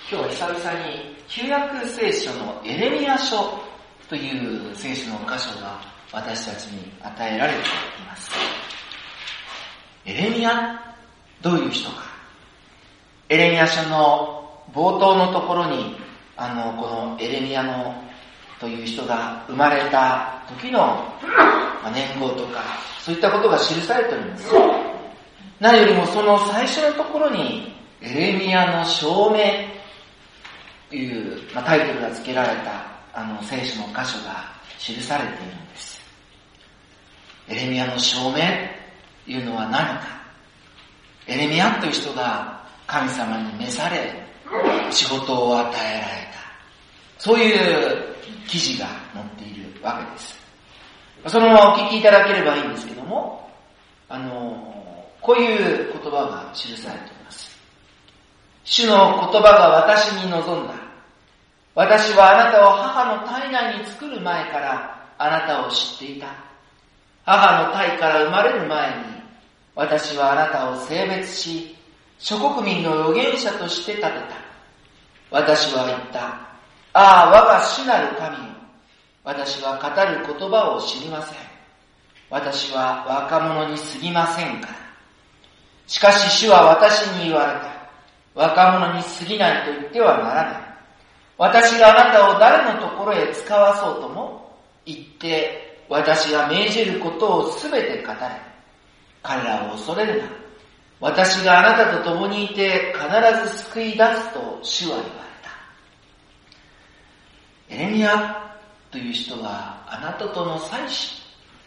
今日は久々に旧約聖書のエレミヤ書という聖書の箇所が私たちに与えられています。エレミヤ、どういう人か。エレミヤ書の冒頭のところに、このエレミヤのという人が生まれた時の年号とか、そういったことが記されているんです。何よりもその最初のところに、エレミヤの証明という、タイトルが付けられた聖書の箇所が記されているんです。エレミヤの証明というのは何か。エレミヤという人が神様に召され、仕事を与えられた。そういう記事が載っているわけです。そのままお聞きいただければいいんですけども、こういう言葉が記されています。主の言葉が私に望んだ。私はあなたを母の体内に作る前からあなたを知っていた。母の体から生まれる前に私はあなたを性別し、諸国民の預言者として立てた。私は言った。ああ、我が主なる神よ。私は語る言葉を知りません。私は若者に過ぎませんから。しかし主は私に言われた。若者に過ぎないと言ってはならない。私があなたを誰のところへ使わそうとも言って、私が命じることをすべて語れ。彼らを恐れるな。私があなたと共にいて必ず救い出すと主は言われた。エレミヤという人はあなたとの祭司、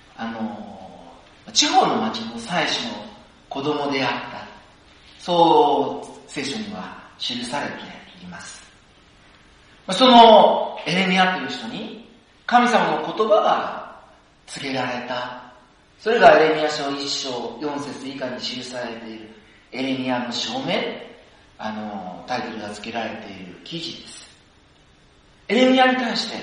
地方の町の祭司の子供であった。そう聖書には記されています。そのエレミヤという人に神様の言葉が告げられた。それがエレミヤ書1章4節以下に記されているエレミヤの証明、タイトルが付けられている記事です。エレミヤに対して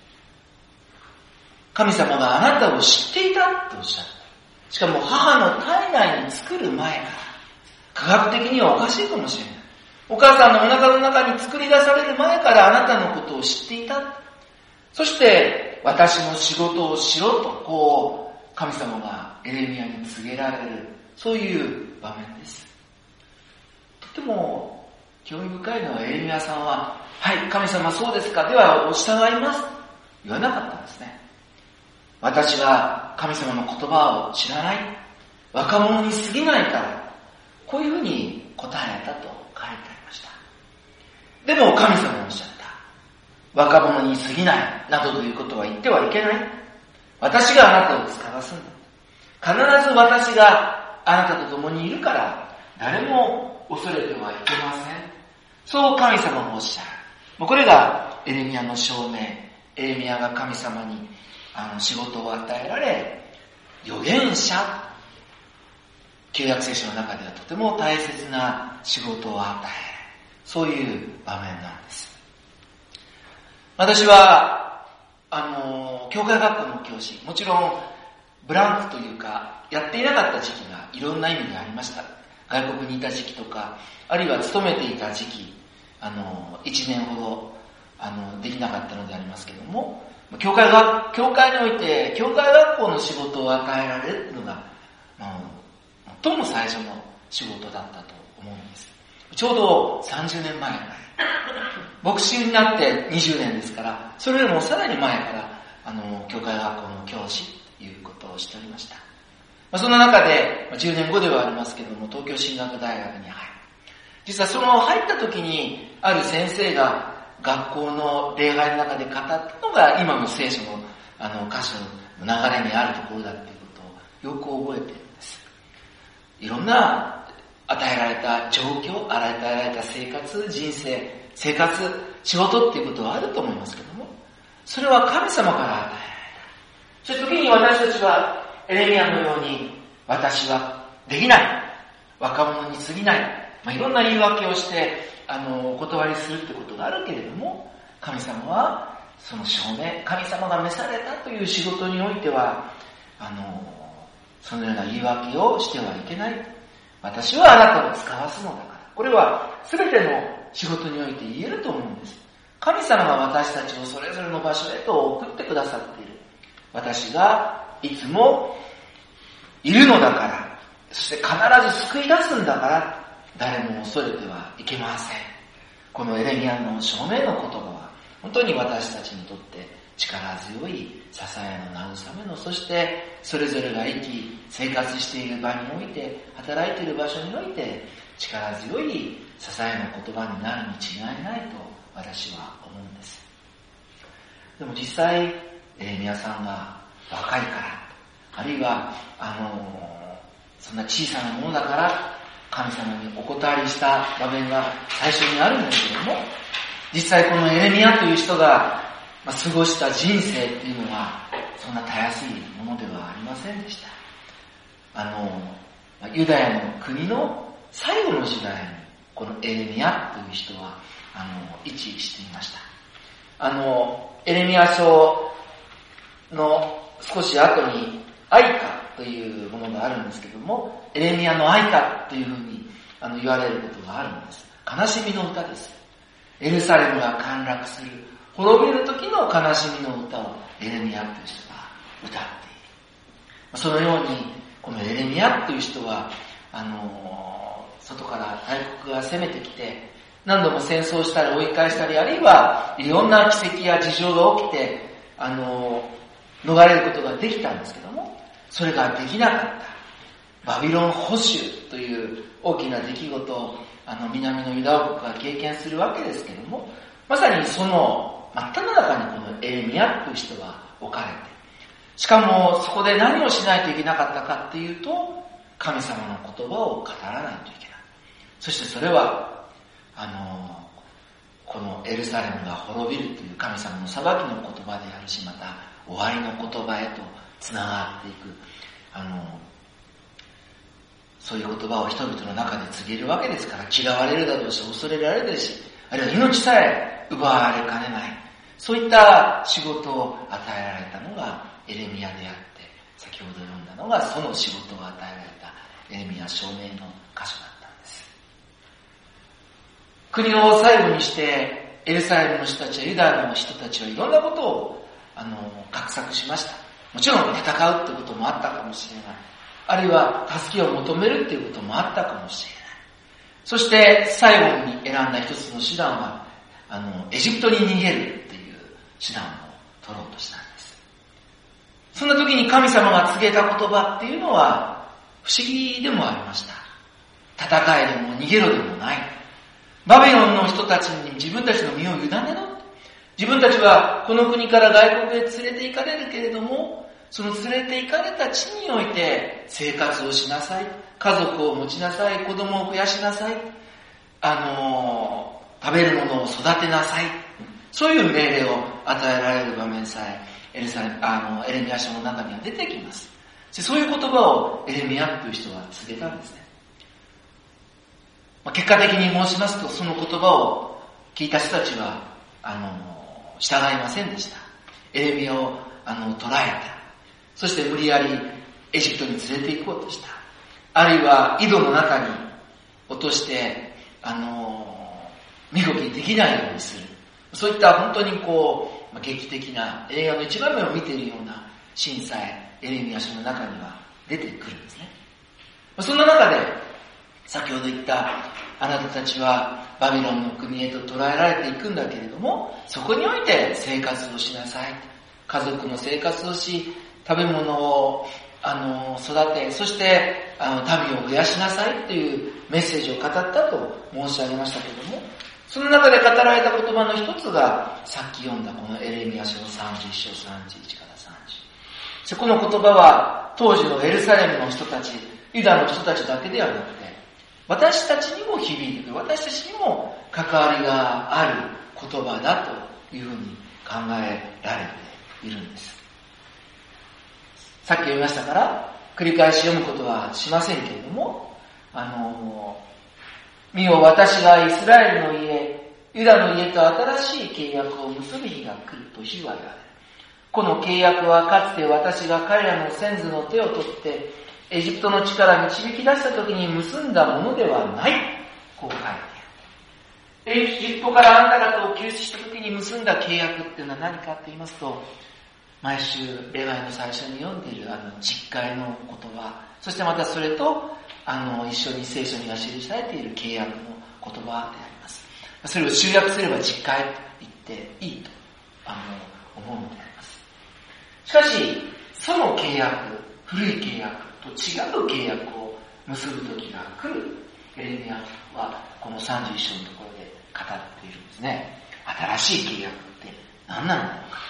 神様があなたを知っていたとおっしゃった。しかも母の体内に作る前から、科学的にはおかしいかもしれない。お母さんのお腹の中に作り出される前からあなたのことを知っていた。そして私の仕事をしろと神様がエレミヤに告げられる、そういう場面です。とても興味深いのはエレミヤさんは、はい、神様そうですか、ではお従いますと言わなかったんですね。私は神様の言葉を知らない、若者に過ぎないから、こういうふうに答えたと書いてありました。でも神様はおっしゃった。若者に過ぎないなどということは言ってはいけない。私があなたを使わすんだ。必ず私があなたと共にいるから誰も恐れてはいけません。そう神様もおっしゃる。これがエレミヤの証明。エレミヤが神様に仕事を与えられ、預言者、旧約聖書の中ではとても大切な仕事を与える。そういう場面なんです。私は教会学校の教師、もちろんブランクというかやっていなかった時期がいろんな意味でありました。外国にいた時期とか、あるいは勤めていた時期、1年ほどできなかったのでありますけども、教会において教会学校の仕事を与えられるのが、最も最初の仕事だったと思うんです。ちょうど30年前ぐらい。牧師になって20年ですから、それよりもさらに前から教会学校の教師ということをしておりました。その中で10年後ではありますけれども、東京進学大学に入る。実はその入った時にある先生が学校の礼拝の中で語ったのが今の聖書の箇所の流れにあるところだということをよく覚えているんです。いろんな与えられた状況、与えられた生活、人生、生活、仕事っていうことはあると思いますけども、それは神様から与えられた。そういう時に私たちはエレミヤのように、私はできない、若者に過ぎない、いろんな言い訳をしてお断りするってことがあるけれども、神様はその証明、神様が召されたという仕事においてはそのような言い訳をしてはいけない。私はあなたを使わすのだから、 これは全ての仕事において言えると思うんです。神様が私たちをそれぞれの場所へと送ってくださっている。私がいつもいるのだから、そして必ず救い出すんだから、誰も恐れてはいけません。このエレミヤの証明の言葉は、本当に私たちにとって力強い支えの慰めの、そしてそれぞれが生き、生活している場において、働いている場所において、力強い支えの言葉になるに違いないと私は思うんです。でも実際、皆さんが若いから、あるいはそんな小さなものだから神様にお断りした場面が最初にあるんですけども、実際このエレミヤという人が過ごした人生っていうのはそんなたやすいものではありませんでした。ユダヤの国の最後の時代にこのエレミヤという人は位置していました。エレミヤ書の少し後に哀歌というものがあるんですけども、エレミヤの哀歌というふうに言われることがあるんです。悲しみの歌です。エルサレムが陥落する、滅びる時の悲しみの歌をエレミヤという人が歌っている。そのようにこのエレミヤという人は外から大国が攻めてきて、何度も戦争したり追い返したり、あるいはいろんな奇跡や事情が起きて逃れることができたんですけども、それができなかったバビロン捕囚という大きな出来事を南のユダ王国が経験するわけですけども、まさにその真っ只中にこのエレミヤという人は置かれて、しかもそこで何をしないといけなかったかっていうと、神様の言葉を語らないといけない。そしてそれはこのエルサレムが滅びるという神様の裁きの言葉であるし、また終わりの言葉へとつながっていくそういう言葉を人々の中で告げるわけですから、嫌われるだろうし、恐れられるし、あるいは命さえ奪われかねない、そういった仕事を与えられたのがエレミヤであって、先ほど読んだのがその仕事を与えられたエレミヤ証明の箇所だったんです。国を最後にしてエルサレムの人たちやユダヤの人たちはいろんなことを画策しました。もちろん戦うってこともあったかもしれない。あるいは助けを求めるっていうこともあったかもしれない。そして最後に選んだ一つの手段はエジプトに逃げるっていう手段を取ろうとしたんです。そんな時に神様が告げた言葉っていうのは不思議でもありました。戦えでも逃げろでもない。バビロンの人たちに自分たちの身を委ねろ。自分たちはこの国から外国へ連れて行かれるけれども、その連れて行かれた地において生活をしなさい。家族を持ちなさい。子供を増やしなさい。食べるものを育てなさい。そういう命令を与えられる場面さえエレミヤ書の中には出てきます。そういう言葉をエレミヤという人は告げたんですね。結果的に申しますと、その言葉を聞いた人たちは従いませんでした。エレミヤを捕らえた。そして無理やりエジプトに連れて行こうとした。あるいは井戸の中に落として身動きできないようにする。そういった本当に劇的な映画の一場面を見ているようなシーンさえエレミヤ書の中には出てくるんですね。そんな中で先ほど言ったあなたたちはバビロンの国へと捕らえられていくんだけれども、そこにおいて生活をしなさい。家族の生活をし、食べ物を育て、そして民を増やしなさいというメッセージを語ったと申し上げましたけれども、その中で語られた言葉の一つがさっき読んだこのエレミヤ書の31章31から30。この言葉は当時のエルサレムの人たち、ユダの人たちだけではなくて、私たちにも響いてくる、私たちにも関わりがある言葉だというふうに考えられているんです。さっき読みましたから繰り返し読むことはしませんけれども、見よ私がイスラエルの家、ユダの家と新しい契約を結ぶ日が来ると主は言われる。この契約はかつて私が彼らの先祖の手を取ってエジプトの地から導き出した時に結んだものではない。 こう書いてある。エジプトからあなた方を救出した時に結んだ契約っていうのは何かって言いますと、毎週礼拝の最初に読んでいる実会の言葉、そしてまたそれと一緒に聖書には記されている契約の言葉であります。それを集約すれば実会と言っていいと思うのであります。しかしその契約、古い契約と違う契約を結ぶ時が来る。エレミヤはこの31章のところで語っているんですね。新しい契約って何なの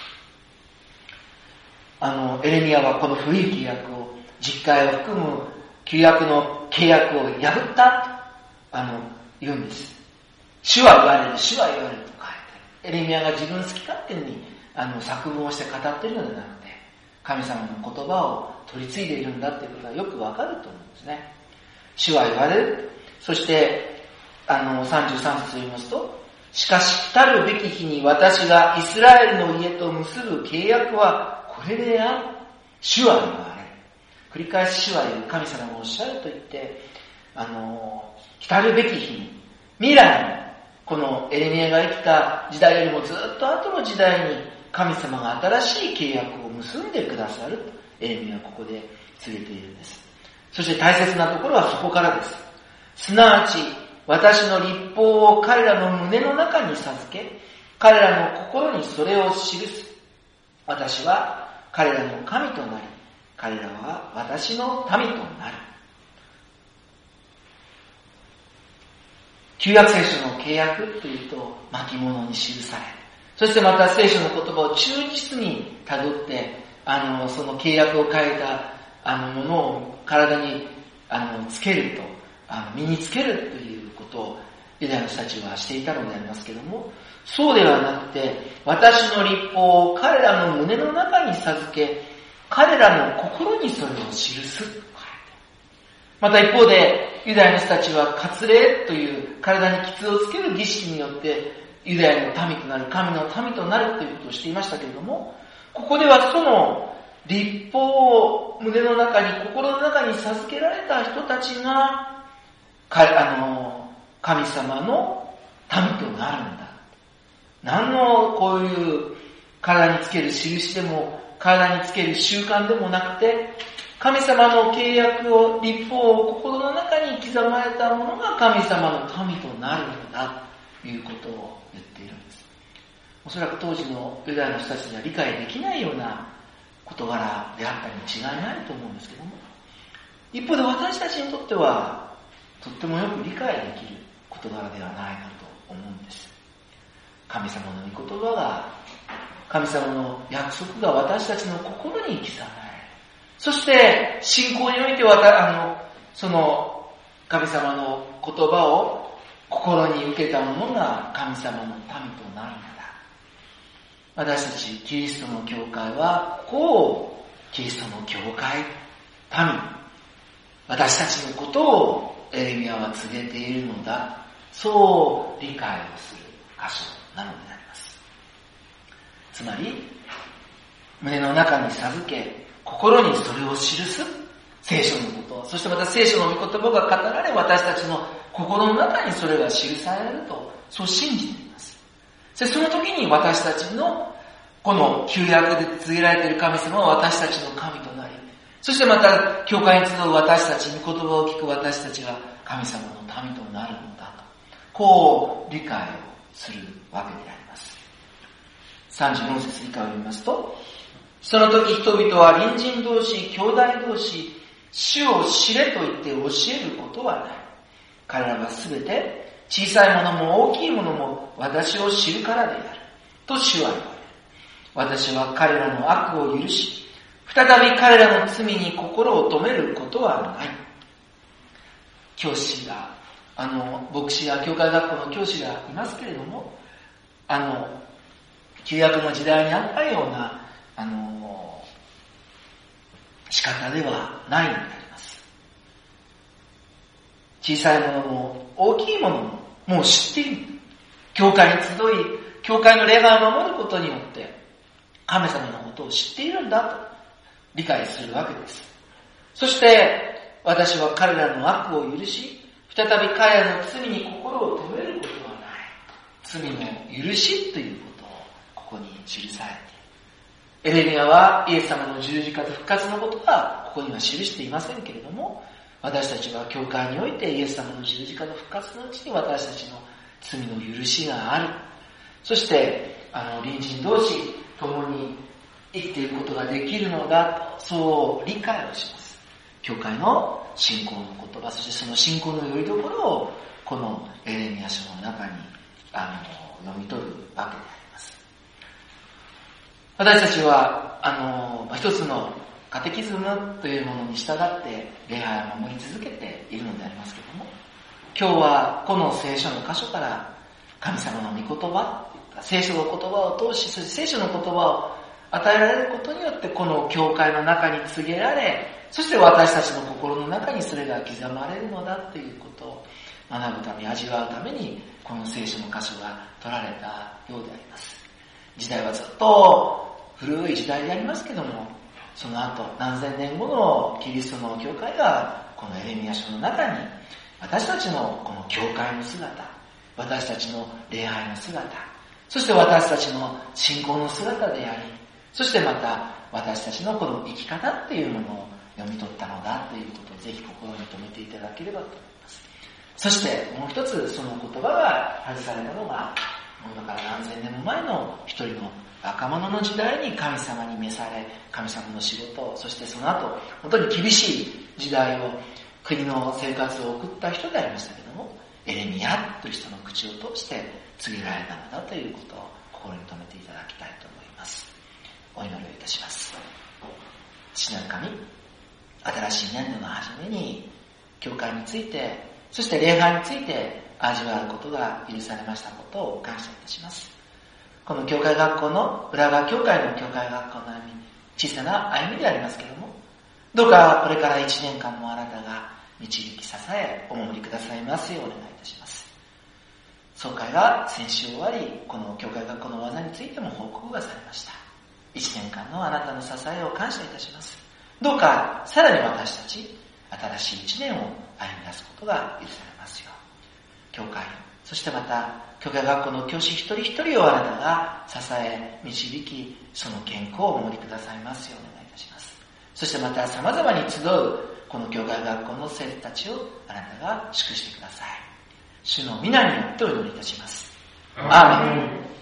か。エレミヤはこの古い契約を、実会を含む旧約の契約を破ったと言うんです。主は言われる、主は言われると書いてある。エレミヤが自分好き勝手に作文をして語っているのではなくて、神様の言葉を取り継いでいるんだということがよくわかると思うんですね。主は言われる。そして33節を言いますと、しかし来るべき日に私がイスラエルの家と結ぶ契約はこれである。主は言われる。繰り返し主は言う、神様がおっしゃると言って、来るべき日に、未来のこのエレミヤが生きた時代よりもずっと後の時代に神様が新しい契約を結んでくださるとエレミヤはここで告げているんです。そして大切なところはそこからです。すなわち私の律法を彼らの胸の中に授け、彼らの心にそれを記す。私は彼らの神となり、彼らは私の民となる。旧約聖書の契約というと巻物に記され、そしてまた聖書の言葉を忠実に辿って、その契約を書いたものを体につけると、身につけるということをユダヤの人たちはしていたのでありますけれども、そうではなくて、私の律法を彼らの胸の中に授け、彼らの心にそれを記すと書いて、また一方でユダヤの人たちは割礼という体に傷をつける儀式によってユダヤの民となる、神の民となるということをしていましたけれども、ここではその律法を胸の中に、心の中に授けられた人たちが神様の民となるんだ。何のこういう体につける印でも体につける習慣でもなくて、神様の契約を、律法を心の中に刻まれたものが神様の民となるんだということを言っているんです。おそらく当時のユダヤの人たちには理解できないような事柄であったに違いないと思うんですけども、一方で私たちにとってはとってもよく理解できる事柄ではないかと思うんです。神様の御言葉が、神様の約束が私たちの心に刻まれ、そして信仰においてその神様の言葉を心に受けたものが神様の民となるのだ。私たちキリストの教会はこうキリストの教会、民、私たちのことをエレミヤは告げているのだ、そう理解をする箇所なのであります。つまり胸の中に授け、心にそれを記す聖書のこと、そしてまた聖書の御言葉が語られ、私たちの心の中にそれが記されると、そう信じています。その時に私たちのこの旧約で告げられている神様は私たちの神となり、そしてまた教会に集う私たちに言葉を聞く私たちが神様の民となるのだと、こう理解をするわけであります。34節以下を読みますと、その時人々は隣人同士、兄弟同士、主を知れと言って教えることはない。彼らはすべて小さいものも大きいものも私を知るからである。と主は言われる。私は彼らの悪を許し、再び彼らの罪に心を留めることはない。教師が、牧師や教会学校の教師がいますけれども、旧約の時代にあったような、仕方ではないのであります。小さいものも大きいものももう知っている。教会に集い、教会の礼拝を守ることによって神様のことを知っているんだと理解するわけです。そして私は彼らの悪を許し、 再び彼らの罪に心を留めることはない。罪の許しということをここに記されている。エレミヤはイエス様の十字架と復活のことはここには記していませんけれども、私たちは教会においてイエス様の十字架の復活のうちに私たちの罪の許しがある。そして隣人同士共に生きていくことができるのだと、そう理解をします。教会の信仰の言葉、そしてその信仰のよりどころをこのエレミヤ書の中に読み取るわけであります。私たちは一つのカテキズムというものに従って礼拝を守り続けているのでありますけれども、今日はこの聖書の箇所から神様の御言葉、聖書の言葉を通し、そして聖書の言葉を与えられることによってこの教会の中に告げられ、そして私たちの心の中にそれが刻まれるのだということを学ぶため、味わうためにこの聖書の箇所が取られたようであります。時代はずっと古い時代でありますけども、その後何千年後のキリストの教会がこのエレミヤ書の中に私たちのこの教会の姿、私たちの礼拝の姿、そして私たちの信仰の姿であり、そしてまた私たちのこの生き方っていうものを読み取ったのだということをぜひ心に留めていただければと思います。そしてもう一つその言葉が外されたのが、今から何千年も前の一人の若者の時代に神様に召され、神様の仕事を、そしてその後本当に厳しい時代を、国の生活を送った人でありましたけども、エレミヤという人の口を通して告げられたのだということを心に留めていただきたいと思います。お祈りをいたします。父なる神、新しい年度の初めに教会について、そして礼拝について味わうことが許されましたことを感謝いたします。この教会学校の、浦和教会の教会学校の歩み、小さな歩みでありますけれども、どうかこれから1年間もあなたが導き支え、お守りくださいますようお願いいたします。総会が先週終わり、この教会学校の技についても報告がされました。1年間のあなたの支えを感謝いたします。どうかさらに私たち、新しい1年を歩み出すことが許されますよう。教会、そしてまた教会学校の教師一人一人をあなたが支え、導き、その健康をお守りくださいますようお願いいたします。そしてまた様々に集うこの教会学校の生徒たちをあなたが祝してください。主の皆によってお祈りいたします。アーメン。